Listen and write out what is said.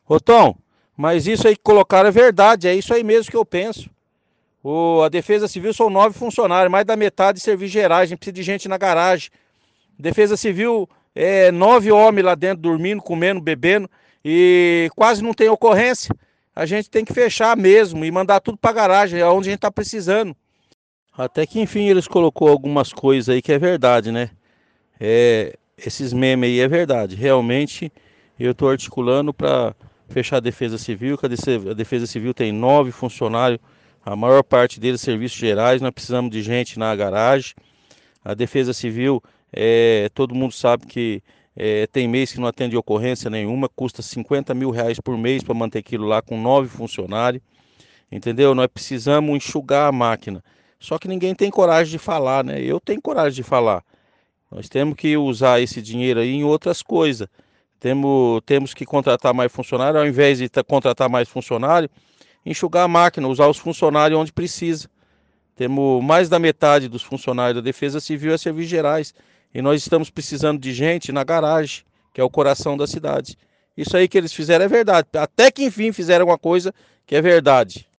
Ô Tom, mas isso aí que colocaram é verdade, é isso aí mesmo que eu penso. A Defesa Civil são 9 funcionários, mais da metade de serviços gerais, a gente precisa de gente na garagem. Defesa Civil é 9 homens lá dentro, dormindo, comendo, bebendo, e quase não tem ocorrência. A gente tem que fechar mesmo e mandar tudo pra garagem, é onde a gente tá precisando. Até que enfim eles colocou algumas coisas aí que é verdade, né? Esses memes aí é verdade. Realmente eu estou articulando para fechar a Defesa Civil, que a Defesa Civil tem 9 funcionários, a maior parte deles serviços gerais, nós precisamos de gente na garagem. A Defesa Civil, todo mundo sabe que tem mês que não atende ocorrência nenhuma, custa R$ 50.000 por mês para manter aquilo lá com 9 funcionários, entendeu? Nós precisamos enxugar a máquina. Só que ninguém tem coragem de falar, né? Eu tenho coragem de falar. Nós temos que usar esse dinheiro aí em outras coisas. Temos que contratar mais funcionário, ao invés de contratar mais funcionário, enxugar a máquina, usar os funcionários onde precisa. Temos mais da metade dos funcionários da Defesa Civil é serviços gerais. E nós estamos precisando de gente na garagem, que é o coração da cidade. Isso aí que eles fizeram é verdade. Até que enfim fizeram alguma coisa que é verdade.